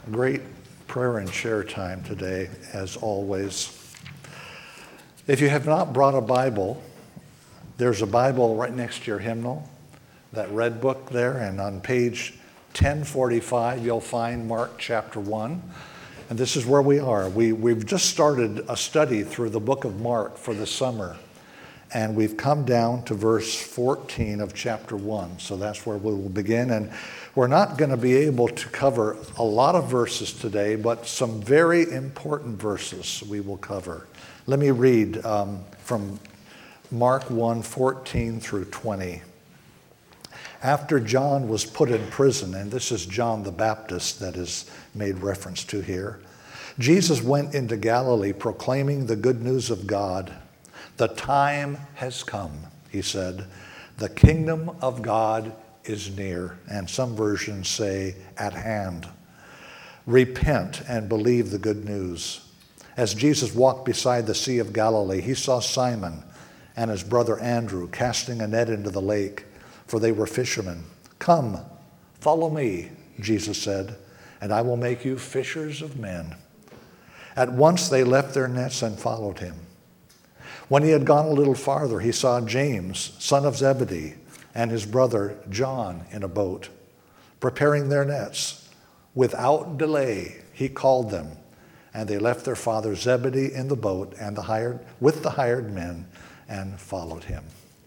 Great prayer and share time today, as always. If you have not brought a Bible, there's a Bible right next to your hymnal, that red book there, and on page 1045 you'll find Mark chapter 1. And this is where we are. We've just started a study through the book of Mark for the summer. And we've come down to verse 14 of chapter 1. So that's where we will begin. And we're not going to be able to cover a lot of verses today, but some very important verses we will cover. Let me read from Mark 1, 14 through 20. After John was put in prison, and this is John the Baptist that is made reference to here, Jesus went into Galilee proclaiming the good news of God. The time has come, he said. The kingdom of God is near. And some versions say at hand. Repent and believe the good news. As Jesus walked beside the Sea of Galilee, he saw Simon and his brother Andrew casting a net into the lake, for they were fishermen. Come, follow me, Jesus said, and I will make you fishers of men. At once they left their nets and followed him. When he had gone a little farther, he saw James, son of Zebedee, and his brother John in a boat, preparing their nets. Without delay, he called them, and they left their father Zebedee in the boat and with the hired men and followed him.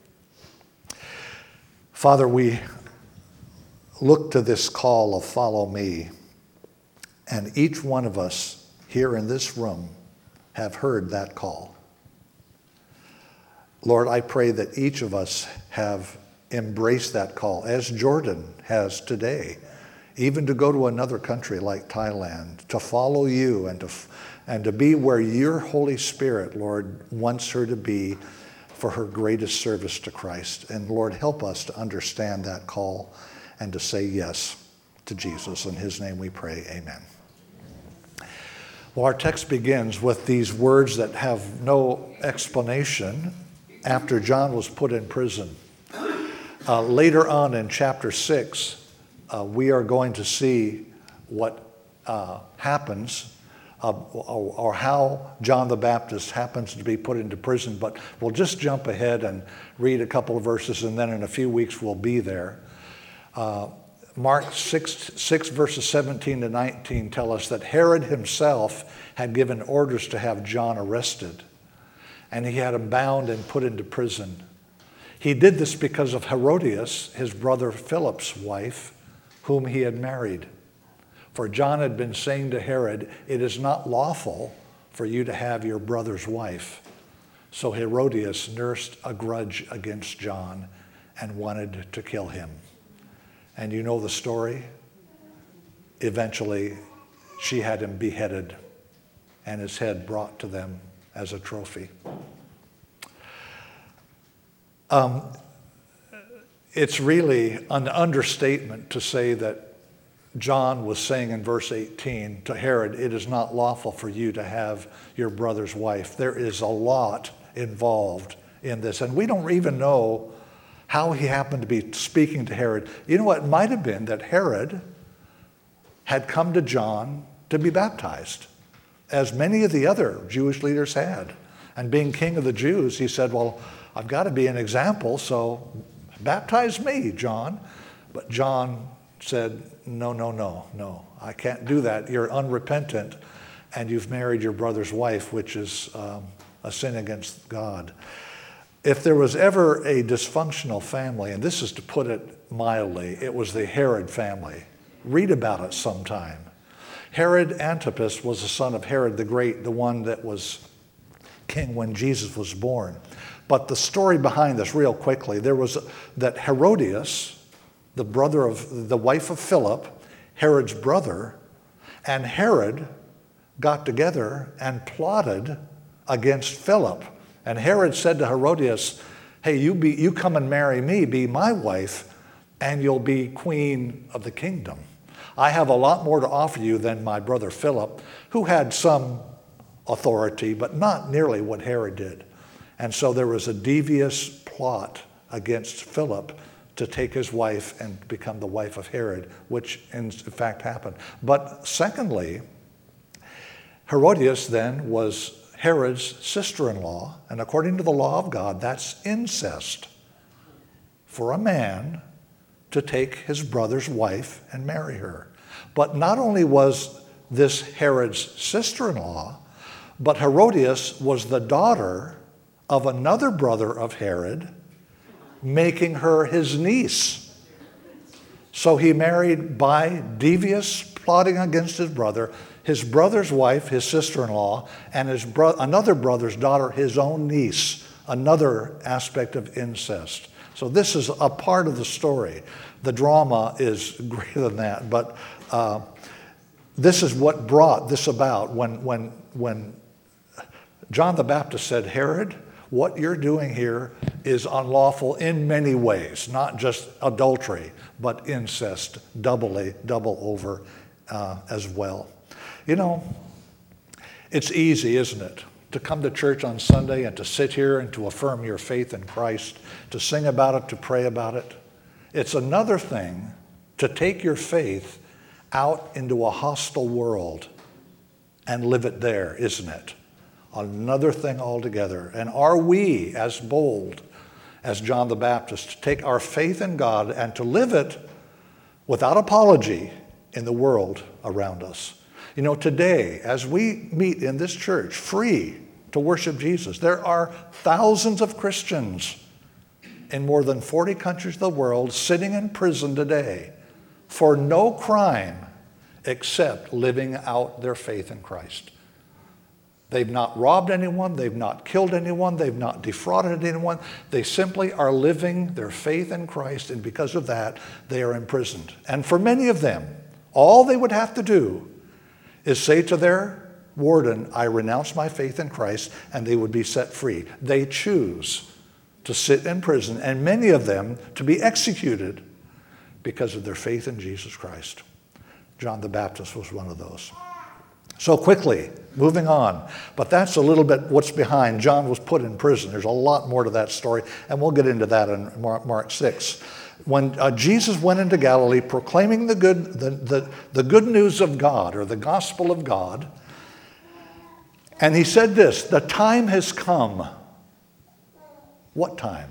Father, we look to this call of follow me, and each one of us here in this room have heard that call. Lord, I pray that each of us have embraced that call, as Jordan has today, even to go to another country like Thailand, to follow you and to be where your Holy Spirit, Lord, wants her to be for her greatest service to Christ. And Lord, help us to understand that call and to say yes to Jesus. In his name we pray, amen. Well, our text begins with these words that have no explanation. After John was put in prison. Later on in chapter 6, we are going to see what happens or how John the Baptist happens to be put into prison. But we'll just jump ahead and read a couple of verses, and then in a few weeks we'll be there. Mark 6 verses 17 to 19 tell us that Herod himself had given orders to have John arrested. And he had him bound and put into prison. He did this because of Herodias, his brother Philip's wife, whom he had married. For John had been saying to Herod, "It is not lawful for you to have your brother's wife." So Herodias nursed a grudge against John and wanted to kill him. And you know the story. Eventually, she had him beheaded and his head brought to them as a trophy. It's really an understatement to say that John was saying in verse 18 to Herod, "It is not lawful for you to have your brother's wife." There is a lot involved in this, and we don't even know how he happened to be speaking to Herod. You know what? It might have been that Herod had come to John to be baptized, as many of the other Jewish leaders had. And being king of the Jews, he said, "Well, I've got to be an example, so baptize me, John." But John said, No, I can't do that. You're unrepentant, and you've married your brother's wife, which is a sin against God. If there was ever a dysfunctional family, and this is to put it mildly, it was the Herod family. Read about it sometime. Herod Antipas was the son of Herod the Great, the one that was king when Jesus was born. But the story behind this, real quickly, there was that Herodias, the wife of Philip, Herod's brother, and Herod got together and plotted against Philip. And Herod said to Herodias, "Hey, you come and marry me, be my wife, and you'll be queen of the kingdom. I have a lot more to offer you than my brother Philip," who had some authority, but not nearly what Herod did. And so there was a devious plot against Philip to take his wife and become the wife of Herod, which in fact happened. But secondly, Herodias then was Herod's sister-in-law, and according to the law of God, that's incest for a man to take his brother's wife and marry her. But not only was this Herod's sister-in-law, but Herodias was the daughter of another brother of Herod, making her his niece. So he married by devious plotting against his brother's wife, his sister-in-law, and another brother's daughter, his own niece, another aspect of incest. So this is a part of the story. The drama is greater than that, but this is what brought this about when John the Baptist said, Herod, what you're doing here is unlawful in many ways, not just adultery, but incest, double over as well. You know, it's easy, isn't it, to come to church on Sunday and to sit here and to affirm your faith in Christ, to sing about it, to pray about it. It's another thing to take your faith out into a hostile world and live it there, isn't it? Another thing altogether. And are we as bold as John the Baptist to take our faith in God and to live it without apology in the world around us? You know, today, as we meet in this church free to worship Jesus, there are thousands of Christians in more than 40 countries of the world sitting in prison today for no crime except living out their faith in Christ. They've not robbed anyone, they've not killed anyone, they've not defrauded anyone. They simply are living their faith in Christ, and because of that, they are imprisoned. And for many of them, all they would have to do is say to their warden, I renounce my faith in Christ, and they would be set free. They choose to sit in prison, and many of them to be executed because of their faith in Jesus Christ. John the Baptist was one of those. So quickly, moving on. But that's a little bit what's behind. John was put in prison. There's a lot more to that story, and we'll get into that in Mark 6. When Jesus went into Galilee proclaiming the good news of God, or the gospel of God, and he said this, the time has come. What time?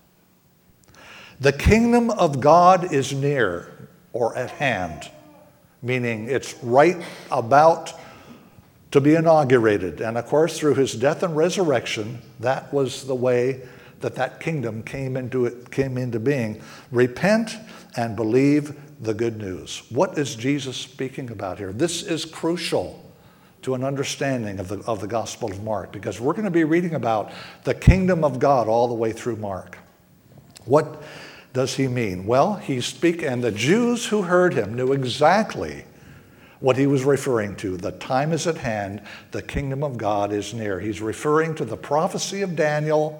The kingdom of God is near, or at hand, meaning it's right about to be inaugurated. And of course, through his death and resurrection, that was the way that kingdom came into being. Repent and believe the good news. What is Jesus speaking about here? This is crucial to an understanding of the Gospel of Mark, because we're going to be reading about the kingdom of God all the way through Mark. What does he mean? Well, and the Jews who heard him knew exactly what he was referring to. The time is at hand, the kingdom of God is near. He's referring to the prophecy of Daniel,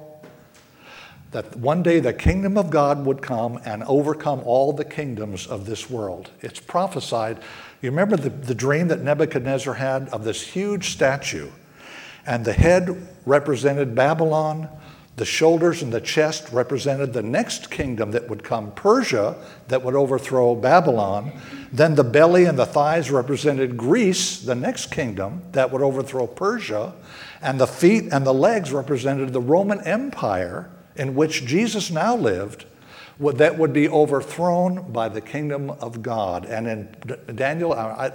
that one day the kingdom of God would come and overcome all the kingdoms of this world. It's prophesied. You remember the dream that Nebuchadnezzar had of this huge statue, and the head represented Babylon, the shoulders and the chest represented the next kingdom that would come, Persia, that would overthrow Babylon. Then the belly and the thighs represented Greece, the next kingdom that would overthrow Persia. And the feet and the legs represented the Roman Empire, in which Jesus now lived, that would be overthrown by the kingdom of God. And in Daniel,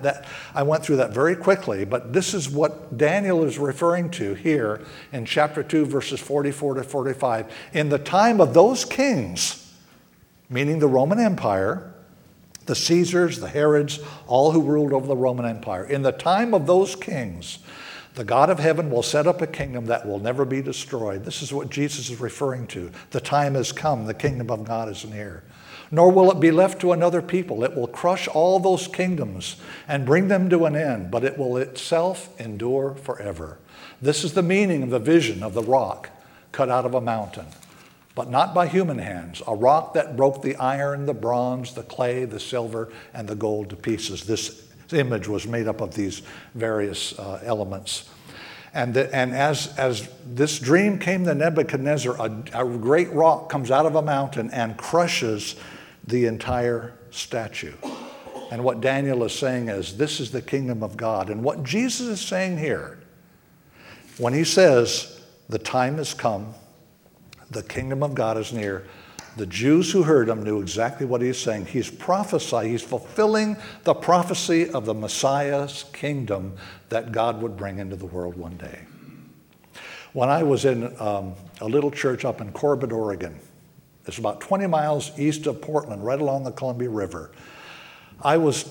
I went through that very quickly, but this is what Daniel is referring to here in chapter 2, verses 44 to 45. In the time of those kings, meaning the Roman Empire, the Caesars, the Herods, all who ruled over the Roman Empire, in the time of those kings, the God of heaven will set up a kingdom that will never be destroyed. This is what Jesus is referring to. The time has come. The kingdom of God is near. Nor will it be left to another people. It will crush all those kingdoms and bring them to an end, but it will itself endure forever. This is the meaning of the vision of the rock cut out of a mountain, but not by human hands. A rock that broke the iron, the bronze, the clay, the silver, and the gold to pieces. This image was made up of these various elements. And as this dream came to Nebuchadnezzar, a great rock comes out of a mountain and crushes the entire statue. And what Daniel is saying is, this is the kingdom of God. And what Jesus is saying here, when he says, the time has come, the kingdom of God is near, the Jews who heard him knew exactly what he's saying. He's prophesying, he's fulfilling the prophecy of the Messiah's kingdom that God would bring into the world one day. When I was in a little church up in Corbett, Oregon, it's about 20 miles east of Portland, right along the Columbia River. I was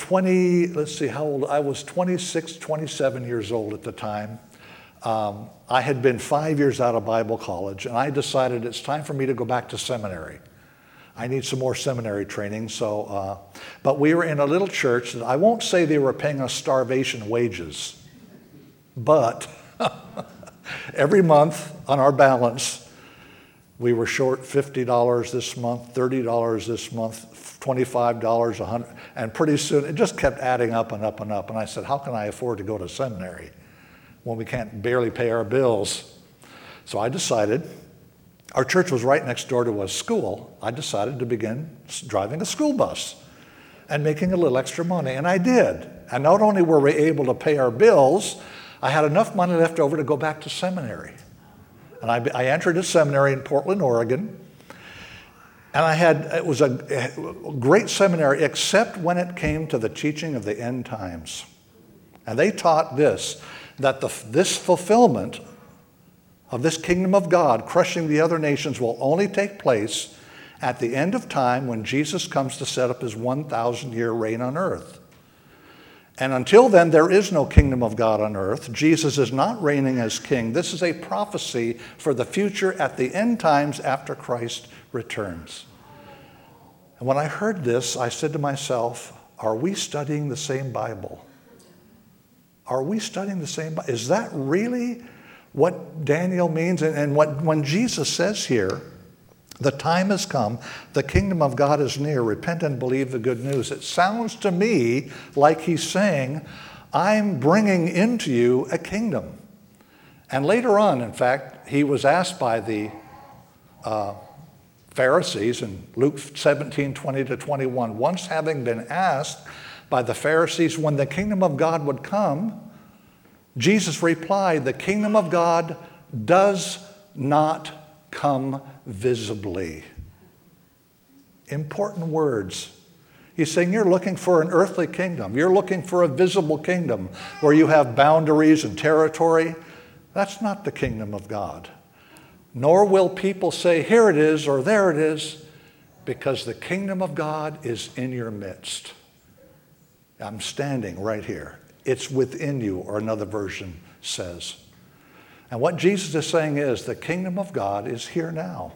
26, 27 years old at the time. I had been 5 years out of Bible college, and I decided it's time for me to go back to seminary. I need some more seminary training, but we were in a little church that I won't say they were paying us starvation wages, but every month on our balance, we were short $50 this month, $30 this month, $25, $100, and pretty soon it just kept adding up and up and up. And I said, how can I afford to go to seminary when we can't barely pay our bills? So I decided, our church was right next door to a school. I decided to begin driving a school bus and making a little extra money, and I did. And not only were we able to pay our bills, I had enough money left over to go back to seminary. And I entered a seminary in Portland, Oregon, and it was a great seminary, except when it came to the teaching of the end times. And they taught this, that this fulfillment of this kingdom of God, crushing the other nations, will only take place at the end of time when Jesus comes to set up his 1,000-year reign on earth. And until then, there is no kingdom of God on earth. Jesus is not reigning as king. This is a prophecy for the future at the end times after Christ returns. And when I heard this, I said to myself, are we studying the same Bible? Are we studying the same Bible? Is that really what Daniel means? And when Jesus says here, the time has come, the kingdom of God is near, repent and believe the good news. It sounds to me like he's saying, I'm bringing into you a kingdom. And later on, in fact, he was asked by the Pharisees in Luke 17, 20 to 21, once having been asked by the Pharisees when the kingdom of God would come, Jesus replied, the kingdom of God does not come visibly. Important words. He's saying you're looking for an earthly kingdom. You're looking for a visible kingdom where you have boundaries and territory. That's not the kingdom of God. Nor will people say, here it is or there it is, because the kingdom of God is in your midst. I'm standing right here. It's within you, or another version says. And what Jesus is saying is the kingdom of God is here now.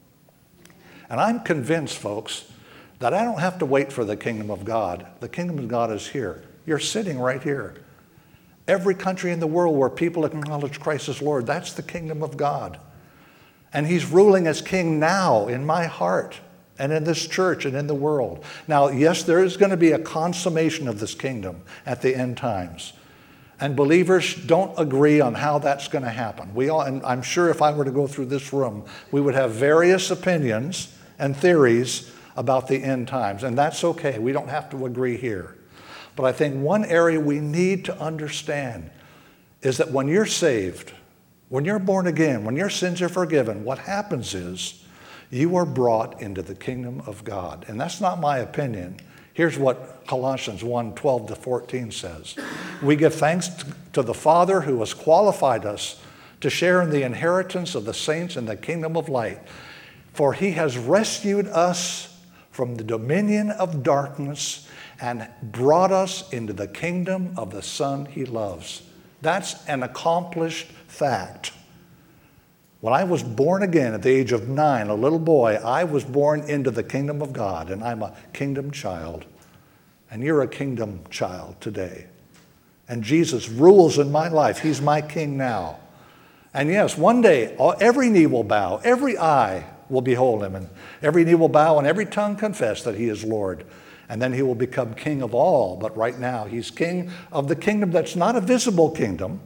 And I'm convinced, folks, that I don't have to wait for the kingdom of God. The kingdom of God is here. You're sitting right here. Every country in the world where people acknowledge Christ as Lord, that's the kingdom of God. And he's ruling as king now in my heart and in this church and in the world. Now, yes, there is going to be a consummation of this kingdom at the end times. And believers don't agree on how that's going to happen. And I'm sure if I were to go through this room, we would have various opinions and theories about the end times. And that's okay. We don't have to agree here. But I think one area we need to understand is that when you're saved, when you're born again, when your sins are forgiven, what happens is you are brought into the kingdom of God. And that's not my opinion. Here's what Colossians 1:12 to 14 says. We give thanks to the Father who has qualified us to share in the inheritance of the saints in the kingdom of light. For he has rescued us from the dominion of darkness and brought us into the kingdom of the Son he loves. That's an accomplished fact. When I was born again at the age of 9, a little boy, I was born into the kingdom of God, and I'm a kingdom child. And you're a kingdom child today. And Jesus rules in my life. He's my king now. And yes, one day, every knee will bow, every eye will behold him, and every knee will bow and every tongue confess that he is Lord. And then he will become king of all. But right now, he's king of the kingdom that's not a visible kingdom,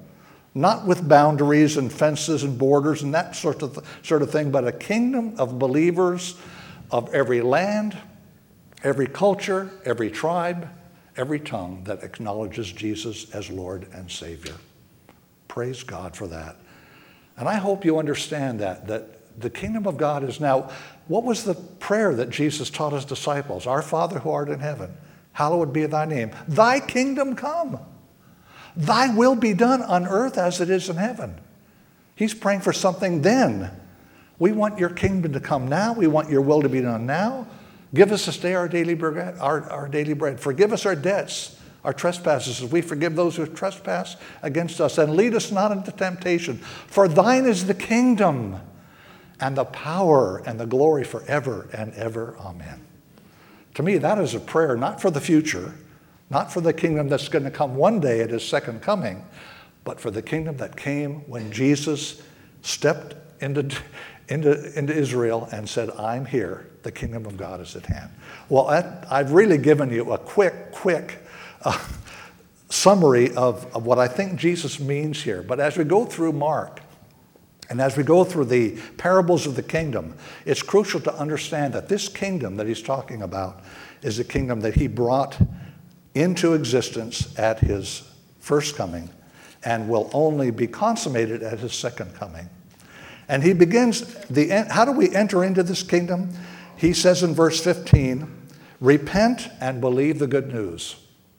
Not with boundaries and fences and borders and that sort of thing, but a kingdom of believers of every land, every culture, every tribe, every tongue that acknowledges Jesus as Lord and Savior. Praise God for that. And I hope you understand that the kingdom of God is now. What was the prayer that Jesus taught his disciples? Our Father who art in heaven, hallowed be thy name. Thy kingdom come. Thy will be done on earth as it is in heaven. He's praying for something then. We want your kingdom to come now. We want your will to be done now. Give us this day our daily bread. Our daily bread. Forgive us our debts, our trespasses, as we forgive those who trespass against us. And lead us not into temptation. For thine is the kingdom and the power and the glory forever and ever. Amen. To me, that is a prayer not for the future, not for the kingdom that's going to come one day at his second coming, but for the kingdom that came when Jesus stepped into Israel and said, I'm here. The kingdom of God is at hand. Well, I've really given you a quick summary of what I think Jesus means here. But as we go through Mark, and as we go through the parables of the kingdom, it's crucial to understand that this kingdom that he's talking about is a kingdom that he brought into existence at his first coming and will only be consummated at his second coming. And he begins, how do we enter into this kingdom? He says in verse 15, repent and believe the good news.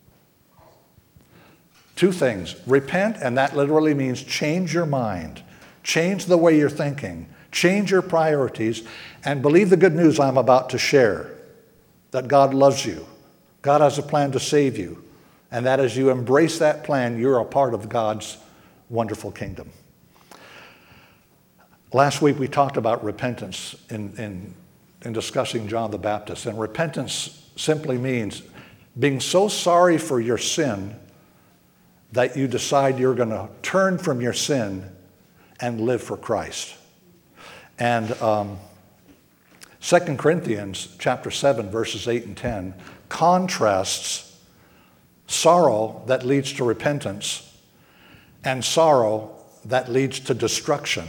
Two things. Repent, and that literally means change your mind. Change the way you're thinking. Change your priorities. And believe the good news I'm about to share. That God loves you. God has a plan to save you. And that as you embrace that plan, you're a part of God's wonderful kingdom. Last week we talked about repentance in discussing John the Baptist. And repentance simply means being so sorry for your sin that you decide you're going to turn from your sin and live for Christ. And 2 Corinthians chapter 7, verses 8 and 10 contrasts sorrow that leads to repentance and sorrow that leads to destruction.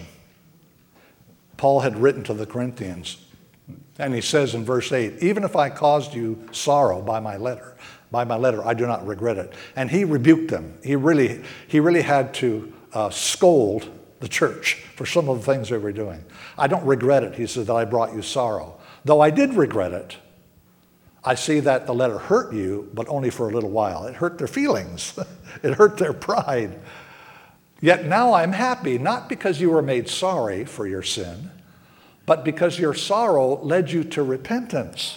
Paul had written to the Corinthians, and he says in verse 8, even if I caused you sorrow by my letter, I do not regret it. And he rebuked them. He really had to scold the church for some of the things they were doing. I don't regret it, he said, that I brought you sorrow. Though I did regret it, I see that the letter hurt you, but only for a little while. It hurt their feelings. It hurt their pride. Yet now I'm happy, not because you were made sorry for your sin, but because your sorrow led you to repentance.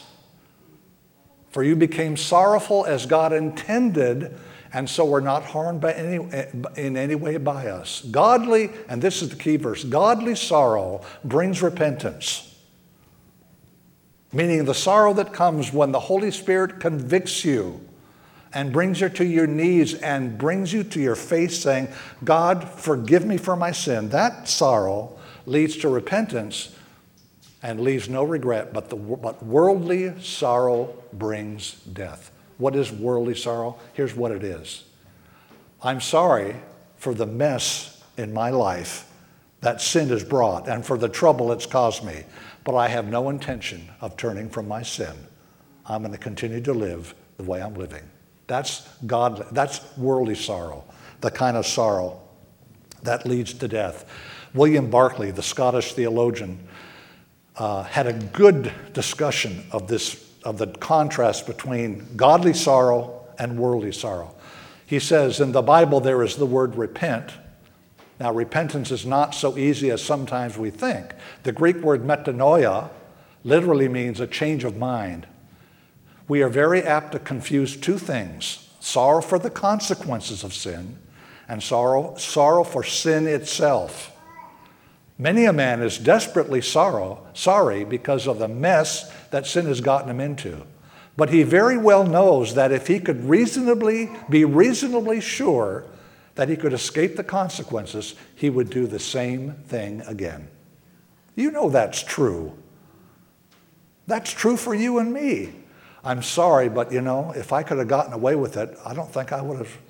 For you became sorrowful as God intended, and so were not harmed in any way by us. Godly, and this is the key verse, godly sorrow brings repentance. Meaning the sorrow that comes when the Holy Spirit convicts you and brings you to your knees and brings you to your face saying, God, forgive me for my sin. That sorrow leads to repentance and leaves no regret, but worldly sorrow brings death. What is worldly sorrow? Here's what it is. I'm sorry for the mess in my life that sin has brought and for the trouble it's caused me, but I have no intention of turning from my sin. I'm going to continue to live the way I'm living. That's godly. That's worldly sorrow, the kind of sorrow that leads to death. William Barclay, the Scottish theologian, had a good discussion of the contrast between godly sorrow and worldly sorrow. He says, in the Bible there is the word repent. Now, repentance is not so easy as sometimes we think. The Greek word metanoia literally means a change of mind. We are very apt to confuse two things: sorrow for the consequences of sin and sorrow for sin itself. Many a man is desperately sorry because of the mess that sin has gotten him into. But he very well knows that if he could be reasonably sure that he could escape the consequences, he would do the same thing again. You know that's true. That's true for you and me. I'm sorry, but if I could have gotten away with it, I don't think I would have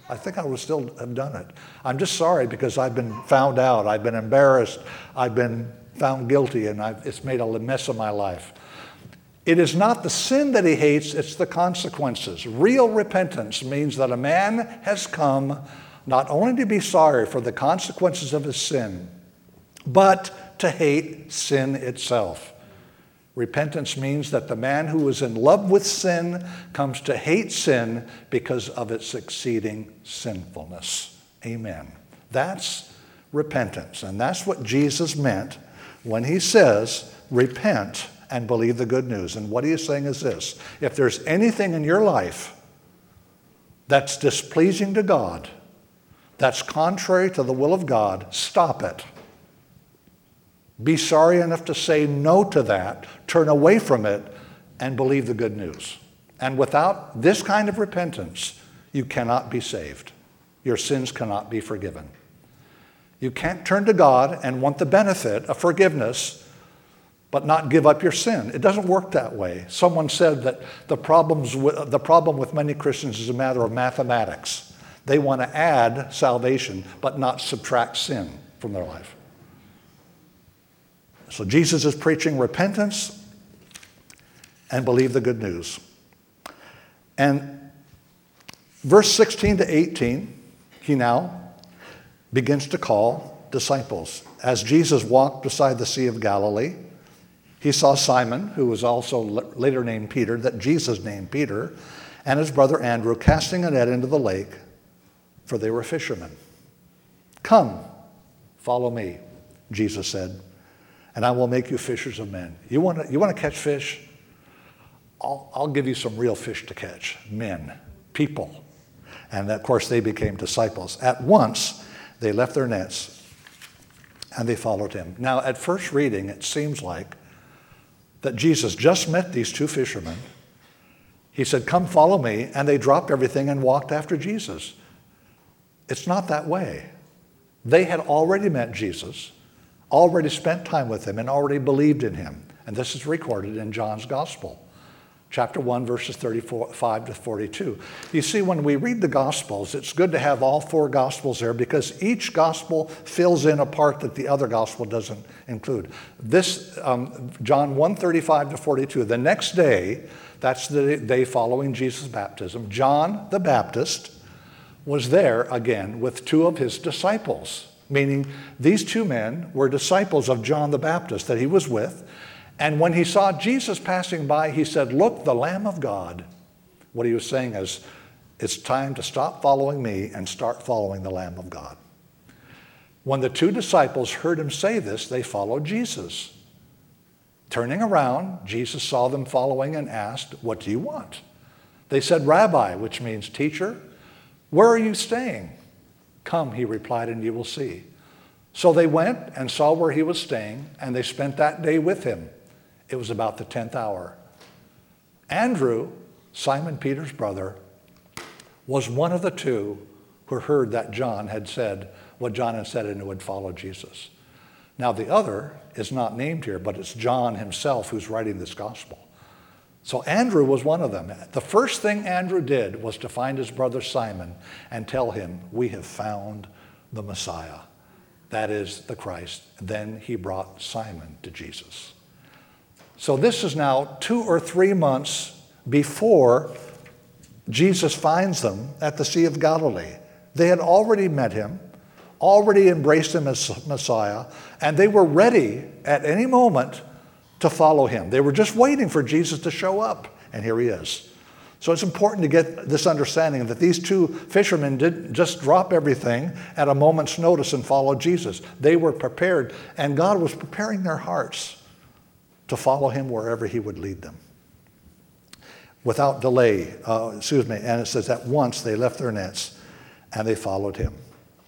I think I would still have done it. I'm just sorry because I've been found out, I've been embarrassed, I've been found guilty, and it's made a mess of my life. It is not the sin that he hates, it's the consequences. Real repentance means that a man has come not only to be sorry for the consequences of his sin, but to hate sin itself. Repentance means that the man who is in love with sin comes to hate sin because of its exceeding sinfulness. Amen. That's repentance. And that's what Jesus meant when he says, repent and believe the good news. And what he is saying is this: if there's anything in your life that's displeasing to God, that's contrary to the will of God, stop it. Be sorry enough to say no to that, turn away from it, and believe the good news. And without this kind of repentance, you cannot be saved. Your sins cannot be forgiven. You can't turn to God and want the benefit of forgiveness, but not give up your sin. It doesn't work that way. Someone said that the problem with many Christians is a matter of mathematics. They want to add salvation, but not subtract sin from their life. So Jesus is preaching repentance and believe the good news. And verse 16 to 18, he now begins to call disciples. As Jesus walked beside the Sea of Galilee, he saw Simon, who was also later named Peter, that Jesus named Peter, and his brother Andrew casting a net into the lake, for they were fishermen. Come, follow me, Jesus said, and I will make you fishers of men. You want to catch fish? I'll give you some real fish to catch. Men, people. And of course they became disciples. At once they left their nets and they followed him. Now at first reading it seems like that Jesus just met these two fishermen. He said, come follow me, and they dropped everything and walked after Jesus. It's not that way. They had already met Jesus, already spent time with him, and already believed in him. And this is recorded in John's Gospel, chapter 1, verses 35 to 42. You see, when we read the Gospels, it's good to have all four Gospels there because each Gospel fills in a part that the other Gospel doesn't include. This, John 1, 35 to 42, the next day, that's the day following Jesus' baptism, John the Baptist was there again with two of his disciples, meaning these two men were disciples of John the Baptist that he was with. And when he saw Jesus passing by, he said, look, the Lamb of God. What he was saying is, it's time to stop following me and start following the Lamb of God. When the two disciples heard him say this, they followed Jesus. Turning around, Jesus saw them following and asked, what do you want? They said, Rabbi, which means teacher, where are you staying? Come, he replied, and you will see. So they went and saw where he was staying, and they spent that day with him. It was about the 10th hour. Andrew, Simon Peter's brother, was one of the two who heard that John had said what John had said and who had followed Jesus. Now the other is not named here, but it's John himself who's writing this gospel. So Andrew was one of them. The first thing Andrew did was to find his brother Simon and tell him, we have found the Messiah. That is the Christ. Then he brought Simon to Jesus. So this is now 2 or 3 months before Jesus finds them at the Sea of Galilee. They had already met him, already embraced him as Messiah, and they were ready at any moment to follow him. They were just waiting for Jesus to show up, and here he is. So it's important to get this understanding that these two fishermen didn't just drop everything at a moment's notice and follow Jesus. They were prepared, and God was preparing their hearts to follow him wherever he would lead them. Without delay, and it says at once they left their nets and they followed him.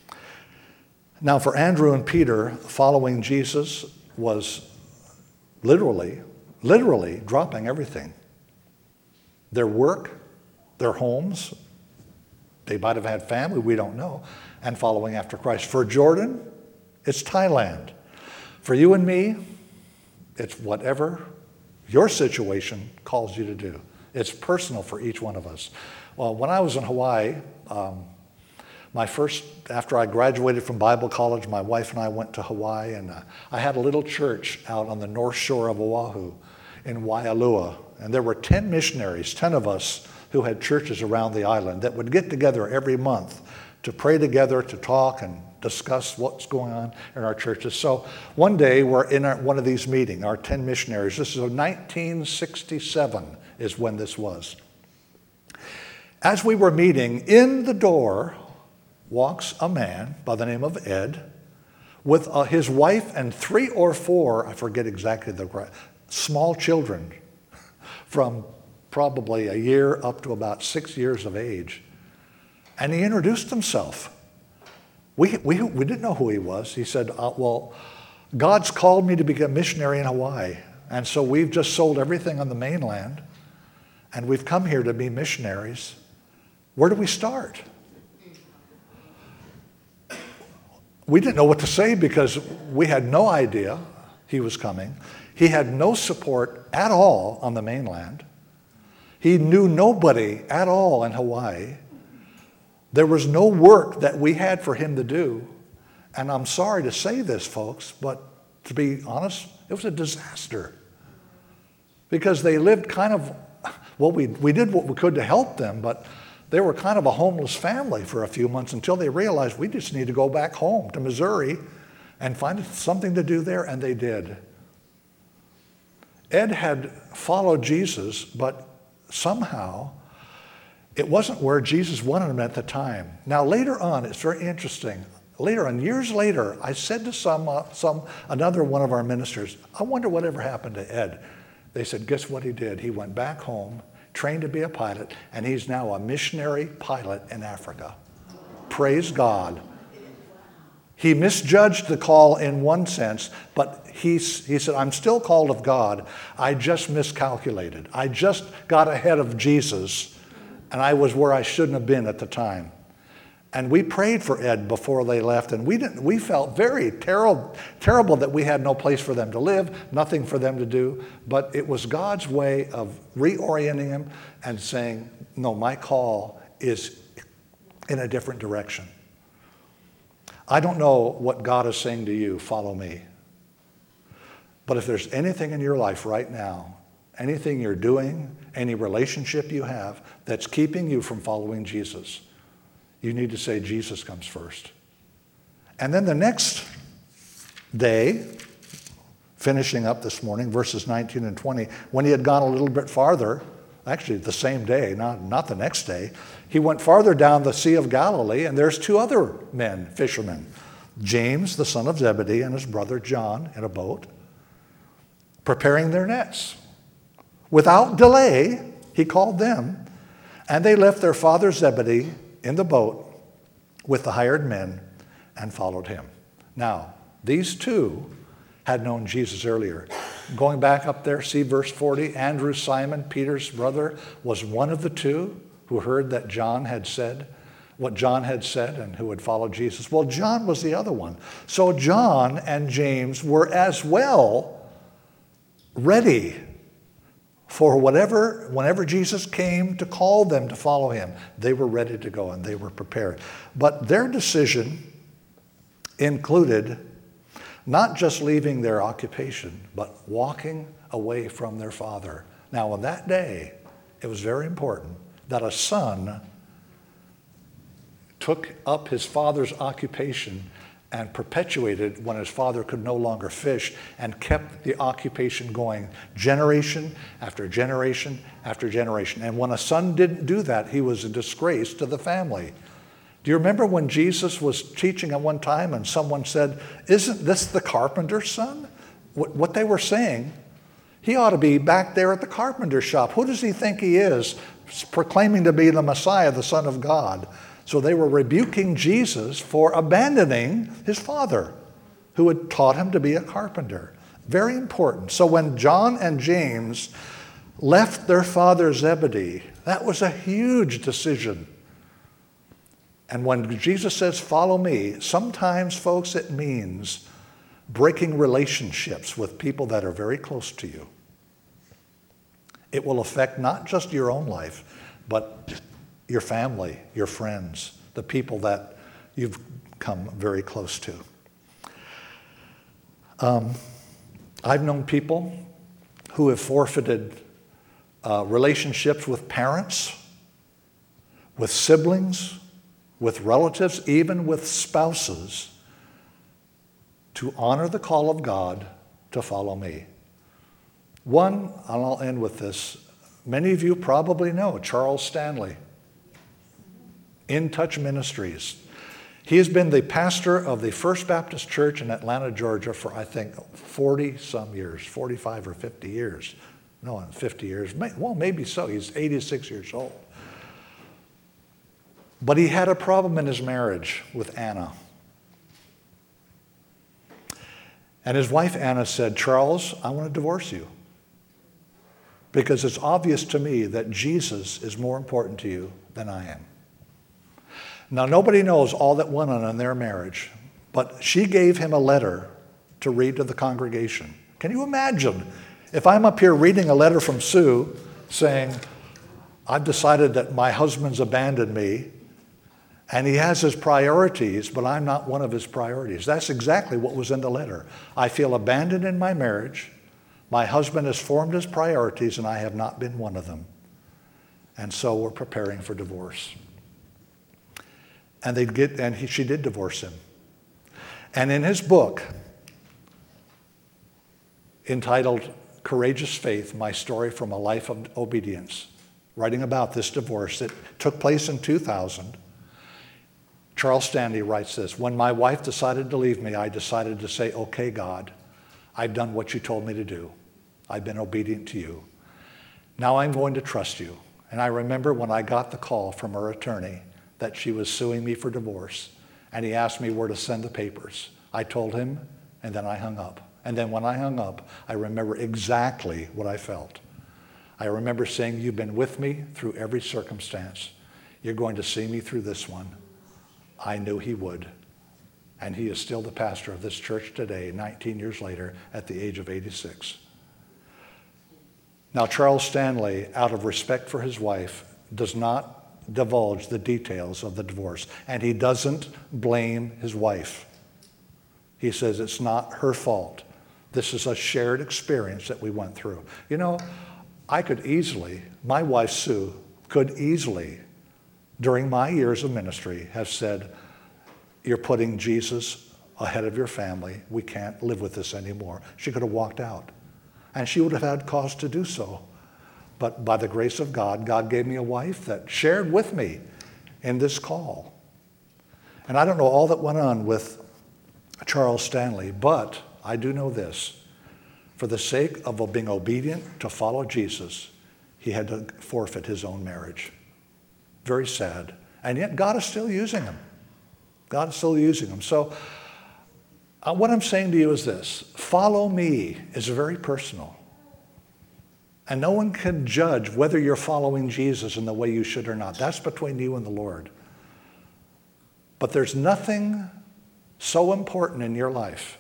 Now for Andrew and Peter, following Jesus was literally dropping everything. Their work, their homes, they might have had family, we don't know, and following after Christ. For Jordan, it's Thailand. For you and me, it's whatever your situation calls you to do. It's personal for each one of us. Well, when I was in Hawaii, After I graduated from Bible college, my wife and I went to Hawaii, and I had a little church out on the north shore of Oahu in Waialua. And there were 10 missionaries, 10 of us, who had churches around the island that would get together every month to pray together, to talk and discuss what's going on in our churches. So one day we're in one of these meetings, our 10 missionaries. This is 1967 is when this was. As we were meeting, in the door walks a man by the name of Ed with his wife and 3 or 4, I forget exactly small children from probably a year up to about 6 years of age. And he introduced himself. We didn't know who he was. He said, well, God's called me to be a missionary in Hawaii. And so we've just sold everything on the mainland. And we've come here to be missionaries. Where do we start? We didn't know what to say because we had no idea he was coming. He had no support at all on the mainland. He knew nobody at all in Hawaii. There was no work that we had for him to do. And I'm sorry to say this, folks, but to be honest, it was a disaster. Because they lived kind of, well, we did what we could to help them, but they were kind of a homeless family for a few months until they realized we just need to go back home to Missouri and find something to do there, and they did. Ed had followed Jesus, but somehow it wasn't where Jesus wanted him at the time. Now later on, it's very interesting. Later on, years later, I said to another one of our ministers, I wonder whatever happened to Ed. They said, guess what he did? He went back home, trained to be a pilot, and he's now a missionary pilot in Africa. Praise God. He misjudged the call in one sense, but he said, I'm still called of God. I just miscalculated. I just got ahead of Jesus, and I was where I shouldn't have been at the time. And we prayed for Ed before they left, and we felt very terrible that we had no place for them to live, nothing for them to do, but it was God's way of reorienting him and saying, no, my call is in a different direction. I don't know what God is saying to you, follow me. But if there's anything in your life right now, anything you're doing, any relationship you have that's keeping you from following Jesus, you need to say Jesus comes first. And then the next day, finishing up this morning, verses 19 and 20, when he had gone a little bit farther, actually the same day, not the next day, he went farther down the Sea of Galilee, and there's 2 other men, fishermen, James, the son of Zebedee, and his brother John in a boat, preparing their nets. Without delay, he called them, and they left their father Zebedee in the boat with the hired men and followed him. Now, these 2 had known Jesus earlier. Going back up there, see verse 40, Andrew, Simon, Peter's brother, was one of the 2 who heard that John had said, what John had said, and who had followed Jesus. Well, John was the other one. So John and James were as well ready for whenever Jesus came to call them to follow him, they were ready to go and they were prepared. But their decision included not just leaving their occupation, but walking away from their father. Now, on that day, it was very important that a son took up his father's occupation and perpetuated when his father could no longer fish, and kept the occupation going generation after generation after generation. And when a son didn't do that, he was a disgrace to the family. Do you remember when Jesus was teaching at one time and someone said, isn't this the carpenter's son? What they were saying, he ought to be back there at the carpenter shop. Who does he think he is, proclaiming to be the Messiah, the Son of God? So they were rebuking Jesus for abandoning his father, who had taught him to be a carpenter. Very important. So when John and James left their father Zebedee, that was a huge decision. And when Jesus says, follow me, sometimes, folks, it means breaking relationships with people that are very close to you. It will affect not just your own life, but your family, your friends, the people that you've come very close to. I've known people who have forfeited relationships with parents, with siblings, with relatives, even with spouses, to honor the call of God to follow me. One, and I'll end with this, many of you probably know Charles Stanley, In Touch Ministries. He has been the pastor of the First Baptist Church in Atlanta, Georgia for, I think, 40-some years, 45 or 50 years. No, 50 years. Well, maybe so. He's 86 years old. But he had a problem in his marriage with Anna. And his wife, Anna, said, Charles, I want to divorce you because it's obvious to me that Jesus is more important to you than I am. Now, nobody knows all that went on in their marriage, but she gave him a letter to read to the congregation. Can you imagine if I'm up here reading a letter from Sue saying, I've decided that my husband's abandoned me and he has his priorities, but I'm not one of his priorities. That's exactly what was in the letter. I feel abandoned in my marriage. My husband has formed his priorities and I have not been one of them. And so we're preparing for divorce. And she did divorce him. And in his book, entitled Courageous Faith, My Story from a Life of Obedience, writing about this divorce that took place in 2000, Charles Stanley writes this, when my wife decided to leave me, I decided to say, okay, God, I've done what you told me to do. I've been obedient to you. Now I'm going to trust you. And I remember when I got the call from her attorney that she was suing me for divorce, and he asked me where to send the papers. I told him, and then I hung up. And then when I hung up, I remember exactly what I felt. I remember saying, you've been with me through every circumstance. You're going to see me through this one. I knew he would. And he is still the pastor of this church today, 19 years later, at the age of 86. Now, Charles Stanley, out of respect for his wife, does not divulge the details of the divorce. And he doesn't blame his wife. He says it's not her fault. This is a shared experience that we went through. You know, I could easily, my wife Sue, could easily, during my years of ministry, have said, you're putting Jesus ahead of your family. We can't live with this anymore. She could have walked out. And she would have had cause to do so. But by the grace of God, God gave me a wife that shared with me in this call. And I don't know all that went on with Charles Stanley, but I do know this. For the sake of being obedient to follow Jesus, he had to forfeit his own marriage. Very sad. And yet God is still using him. God is still using him. So what I'm saying to you is this. Follow me is very personal. And no one can judge whether you're following Jesus in the way you should or not. That's between you and the Lord. But there's nothing so important in your life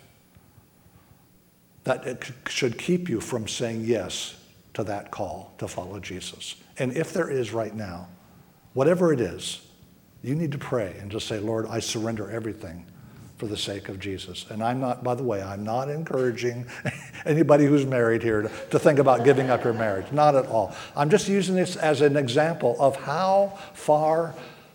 that it should keep you from saying yes to that call to follow Jesus. And if there is right now, whatever it is, you need to pray and just say, Lord, I surrender everything for the sake of Jesus. And I'm not, by the way, I'm not encouraging anybody who's married here to think about giving up your marriage. Not at all. I'm just using this as an example of how far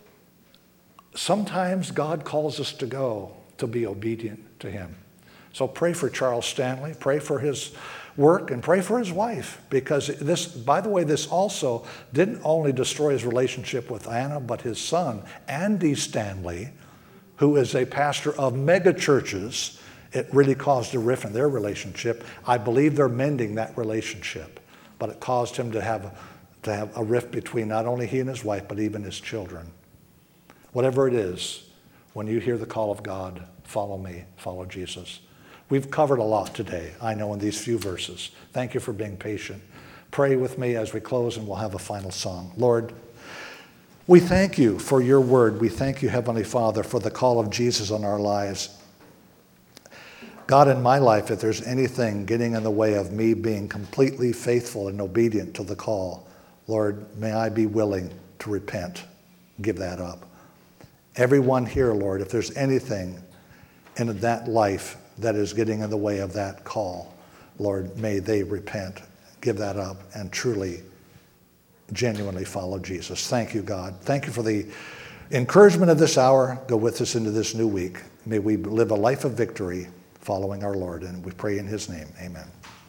sometimes God calls us to go to be obedient to him. So pray for Charles Stanley, pray for his work, and pray for his wife, because this, by the way, this also didn't only destroy his relationship with Anna, but his son, Andy Stanley, who is a pastor of mega churches. It really caused a rift in their relationship. I believe they're mending that relationship, but it caused him to have a rift between not only he and his wife, but even his children. Whatever it is, when you hear the call of God, follow me, follow Jesus. We've covered a lot today, I know, in these few verses. Thank you for being patient. Pray with me as we close, and we'll have a final song. Lord, we thank you for your word. We thank you, Heavenly Father, for the call of Jesus on our lives. God, in my life, if there's anything getting in the way of me being completely faithful and obedient to the call, Lord, may I be willing to repent, give that up. Everyone here, Lord, if there's anything in that life that is getting in the way of that call, Lord, may they repent, give that up, and truly, genuinely follow Jesus. Thank you, God. Thank you for the encouragement of this hour. Go with us into this new week. May we live a life of victory following our Lord, and we pray in his name. Amen.